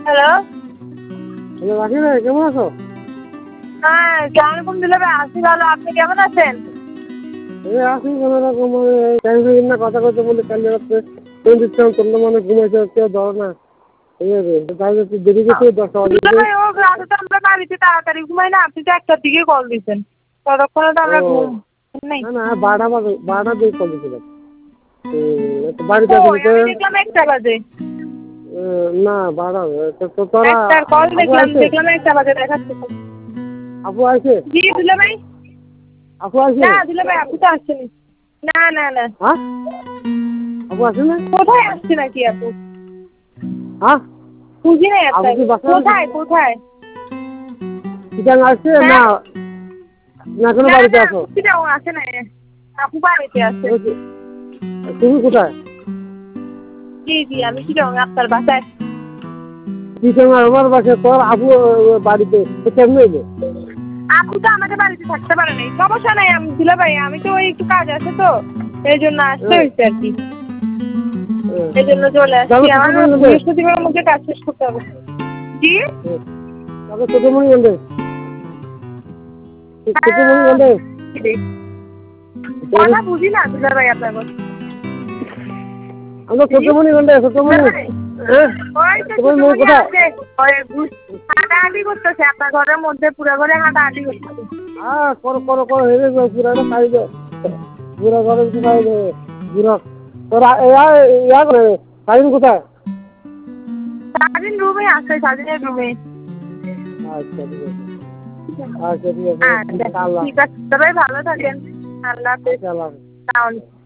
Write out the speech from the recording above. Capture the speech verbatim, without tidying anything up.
Hello hello রাখি ভাই, কেমন আছো? হ্যাঁ কেমন দিলে ভাই? আছি ভালো, আপনি কেমন আছেন? এই আছি কোনো রকম। টাইম না কথা করতে বলে কাল রাত্রে ফোন দিচ্ছিলাম, তোমরা মানে ঘুমাইছে, কেউ ধরো না। ঠিক আছে, তাই একটু দেরি গেছে দশটা বাজে। ভাই ও রাতে তো আমরা বাড়িতে তাড়াতাড়ি ঘুমাই না, আপনি তো একটার দিকে কল দিচ্ছেন, ততক্ষণে তো ও আমরা ঘুম নাই। না না, বারোটা বাজে, বারোটা দিয়ে কল দিয়েছিলাম। তো বাড়িতে আসলে কই তো আমি দেখলাম একটা বাজে, না বারোটা তো তো তোরা একটার কল আপু দেখলাম, আছে? দেখলাম একটা বাজে দেখাচ্ছে। আপু আছে? জি দিলে ভাই? আপু আছে? না দিলে ভাই আপু তো আসছেনি। না না না, হ্যাঁ, আপু আছে না? কোথায় আসছে নাকি আপু? হ্যাঁ, বুঝি নাই আপু কি আপনাকে, বাসা কোথায় কোথায়? ঠিকানা আসছে না? হ্যাঁ না কোনো না বাড়িতে না আসো? সেটাও আসে নাই, আপু বাড়িতে আছে। তুমি কোথায়? জি জি আমি কি রঙ আপনার বাসায়। ঠিকানা আমার বাসা, তোর আপু বাড়িতে কেমন এলো? আপু তো আমাদের বাড়িতে থাকতে পারে নাই, সমস্যা নাই আমি দিলে ভাই, আমি তো ওই একটু কাজ আছে তো এই জন্য আসতে হয়েছে আর কি, এই জন্য চলে আসছি। আমার বৃহস্পতিবারের মধ্যে কাজ শেষ করতে হবে। জি তবে ছোটমণি গন্ধে ছোটমণি গন্ধে কথা বুঝি না দিলে ভাই আপনার কথা। আমরা ছোটমণি গন্ধে ছোটমণি ওই তো হাঁটাহাঁটি করতেছে আপনার ঘরের মধ্যে, পুরো ঘরে হাঁটাহাঁটি করতেছে। হ্যাঁ করো করো করো হেরে যাও, পুরা খাই যায় পুরা ঘরে খাই যায় পুরা। তোরা ইয়া করে সাইন কোথায়? সারাদিন রুমে আছে, সারাদিনের রুমে। আচ্ছা ঠিক আছে, আচ্ছা ঠিক আছে, আচ্ছা আল্লাহ ঠিক আছে, সবাই ভালো থাকেন, আল্লাহ হাফেজ। আল্লাহ। তাহলে